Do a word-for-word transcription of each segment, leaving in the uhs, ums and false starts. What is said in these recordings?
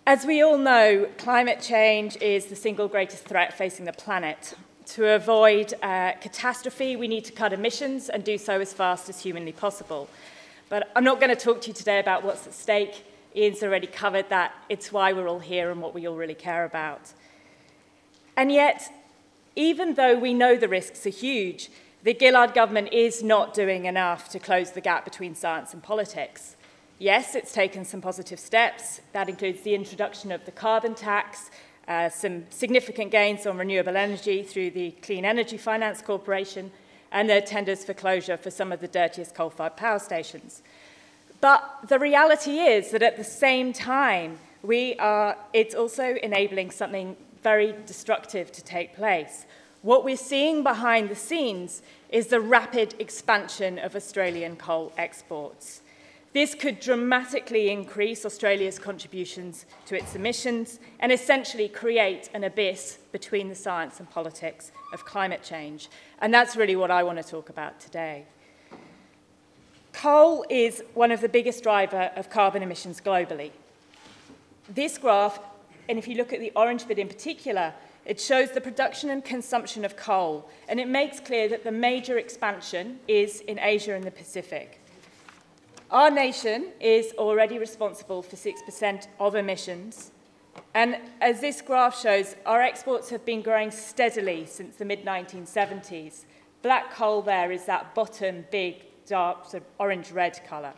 As we all know, climate change is the single greatest threat facing the planet. To avoid uh, catastrophe, we need to cut emissions and do so as fast as humanly possible. But I'm not going to talk to you today about what's at stake. Ian's already covered that. It's why we're all here and what we all really care about. And yet, even though we know the risks are huge, the Gillard government is not doing enough to close the gap between science and politics. Yes, it's taken some positive steps. That includes the introduction of the carbon tax, uh, some significant gains on renewable energy through the Clean Energy Finance Corporation, and the tenders for closure for some of the dirtiest coal-fired power stations. But the reality is that at the same time, we are, it's also enabling something very destructive to take place. What we're seeing behind the scenes is the rapid expansion of Australian coal exports. This could dramatically increase Australia's contributions to its emissions and essentially create an abyss between the science and politics of climate change. And that's really what I want to talk about today. Coal is one of the biggest drivers of carbon emissions globally. This graph, and if you look at the orange bit in particular, it shows the production and consumption of coal, and it makes clear that the major expansion is in Asia and the Pacific. Our nation is already responsible for six percent of emissions, and as this graph shows, our exports have been growing steadily since the mid nineteen seventies. Black coal there is that bottom big, dark, sort of orange-red colour.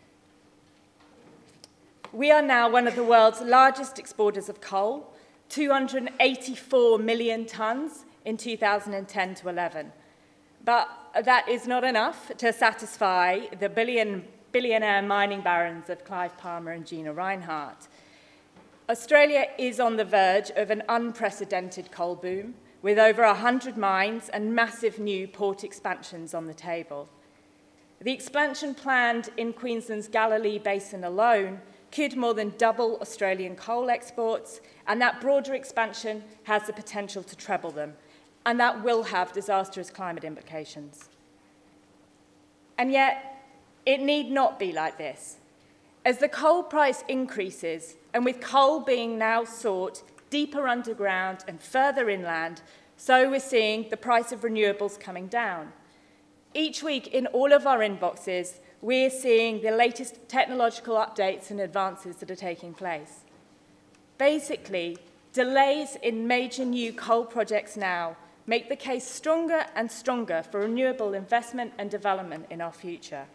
We are now one of the world's largest exporters of coal, two hundred eighty-four million tonnes in two thousand ten to eleven. But that is not enough to satisfy the billion billionaire mining barons of Clive Palmer and Gina Rinehart. Australia is on the verge of an unprecedented coal boom, with over one hundred mines and massive new port expansions on the table. The expansion planned in Queensland's Galilee Basin alone could more than double Australian coal exports, and that broader expansion has the potential to treble them, and that will have disastrous climate implications. And yet, it need not be like this. As the coal price increases, and with coal being now sought deeper underground and further inland, so we're seeing the price of renewables coming down. Each week in all of our inboxes, we're seeing the latest technological updates and advances that are taking place. Basically, delays in major new coal projects now make the case stronger and stronger for renewable investment and development in our future.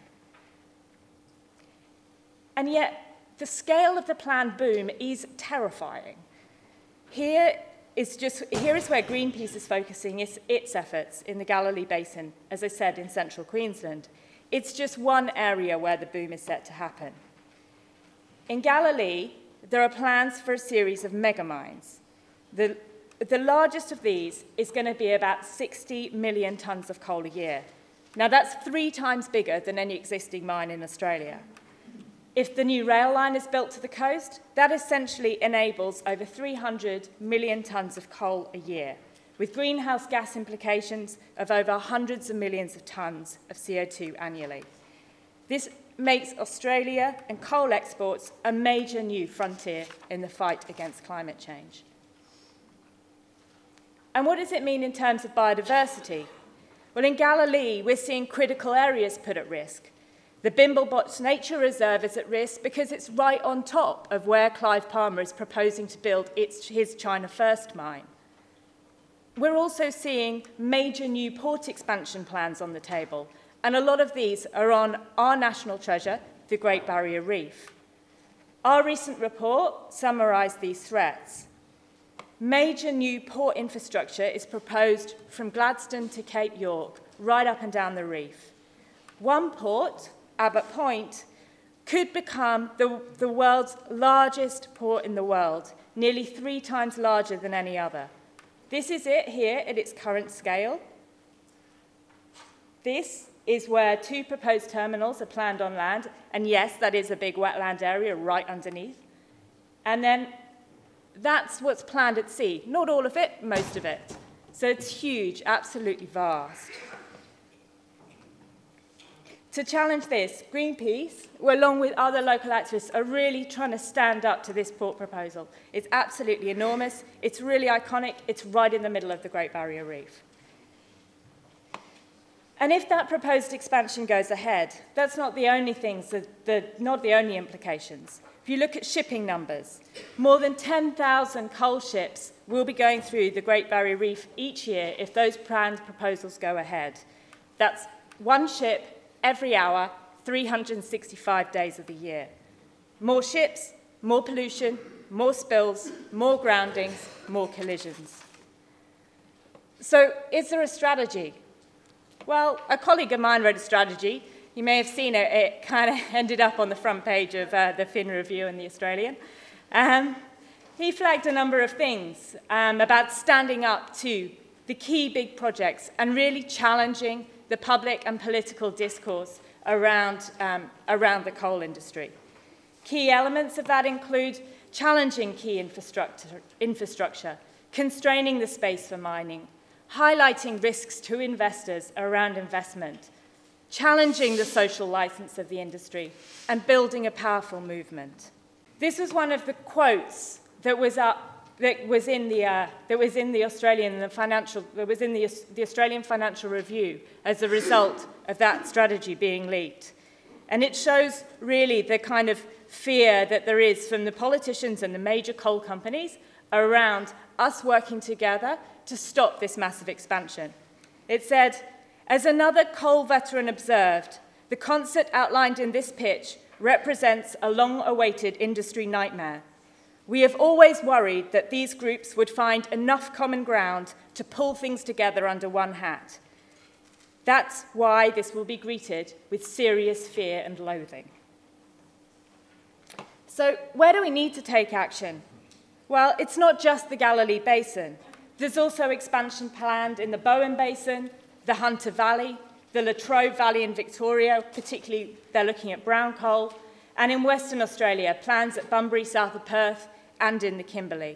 And yet, the scale of the planned boom is terrifying. Here is, just, here is where Greenpeace is focusing its, its efforts in the Galilee Basin, as I said, in central Queensland. It's just one area where the boom is set to happen. In Galilee, there are plans for a series of megamines. The, the largest of these is going to be about sixty million tonnes of coal a year. Now, that's three times bigger than any existing mine in Australia. If the new rail line is built to the coast, that essentially enables over three hundred million tonnes of coal a year, with greenhouse gas implications of over hundreds of millions of tonnes of C O two annually. This makes Australia and coal exports a major new frontier in the fight against climate change. And what does it mean in terms of biodiversity? Well, in Galilee, we're seeing critical areas put at risk. The Bimblebots Nature Reserve is at risk because it's right on top of where Clive Palmer is proposing to build its, his China First mine. We're also seeing major new port expansion plans on the table, and a lot of these are on our national treasure, the Great Barrier Reef. Our recent report summarised these threats. Major new port infrastructure is proposed from Gladstone to Cape York, right up and down the reef. One port, Abbott Point, could become the, the world's largest port in the world, nearly three times larger than any other. This is it here at its current scale. This is where two proposed terminals are planned on land, and yes, that is a big wetland area right underneath. And then that's what's planned at sea. Not all of it, most of it. So it's huge, absolutely vast. To challenge this, Greenpeace, along with other local activists, are really trying to stand up to this port proposal. It's absolutely enormous, it's really iconic, it's right in the middle of the Great Barrier Reef. And if that proposed expansion goes ahead, that's not the only things, that, the, not the only implications. If you look at shipping numbers, more than ten thousand coal ships will be going through the Great Barrier Reef each year if those planned proposals go ahead. That's one ship every hour, three hundred sixty-five days of the year. More ships, more pollution, more spills, more groundings, more collisions. So is there a strategy? Well, a colleague of mine wrote a strategy. You may have seen it. It kind of ended up on the front page of uh, the Fin Review and the Australian. Um, he flagged a number of things um, about standing up to the key big projects and really challenging the public and political discourse around, um, around the coal industry. Key elements of that include challenging key infrastructure, infrastructure, constraining the space for mining, highlighting risks to investors around investment, challenging the social license of the industry, and building a powerful movement. This was one of the quotes that was up that was in the uh, that was in the Australian the financial that was in the, the Australian Financial Review as a result of that strategy being leaked, and it shows really the kind of fear that there is from the politicians and the major coal companies around us working together to stop this massive expansion. It said, as another coal veteran observed, the concert outlined in this pitch represents a long-awaited industry nightmare. We have always worried that these groups would find enough common ground to pull things together under one hat. That's why this will be greeted with serious fear and loathing. So where do we need to take action? Well, it's not just the Galilee Basin. There's also expansion planned in the Bowen Basin, the Hunter Valley, the Latrobe Valley in Victoria, particularly they're looking at brown coal, and in Western Australia, plans at Bunbury, south of Perth, and in the Kimberley.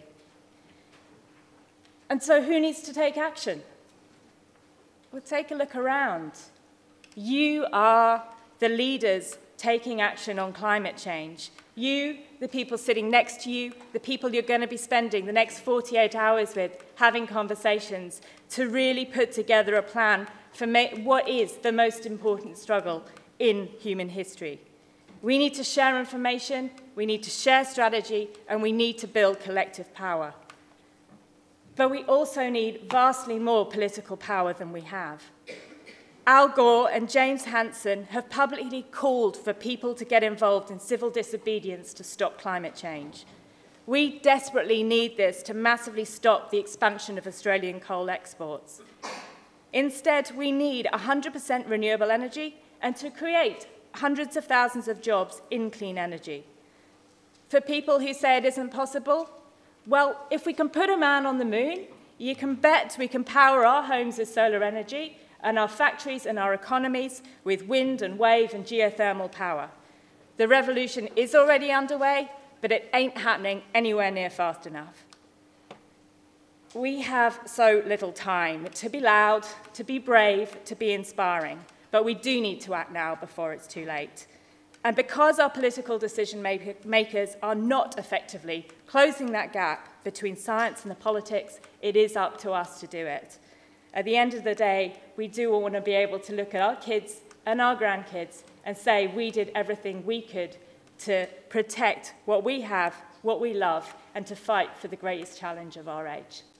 And so who needs to take action? Well, take a look around. You are the leaders taking action on climate change. You, the people sitting next to you, the people you're going to be spending the next forty-eight hours with, having conversations to really put together a plan for what is the most important struggle in human history. We need to share information, we need to share strategy, and we need to build collective power. But we also need vastly more political power than we have. Al Gore and James Hansen have publicly called for people to get involved in civil disobedience to stop climate change. We desperately need this to massively stop the expansion of Australian coal exports. Instead, we need one hundred percent renewable energy and to create hundreds of thousands of jobs in clean energy. For people who say it isn't possible, well, if we can put a man on the moon, you can bet we can power our homes with solar energy and our factories and our economies with wind and wave and geothermal power. The revolution is already underway, but it ain't happening anywhere near fast enough. We have so little time to be loud, to be brave, to be inspiring. But we do need to act now before it's too late. And because our political decision makers are not effectively closing that gap between science and the politics, it is up to us to do it. At the end of the day, we do want to be able to look at our kids and our grandkids and say we did everything we could to protect what we have, what we love, and to fight for the greatest challenge of our age.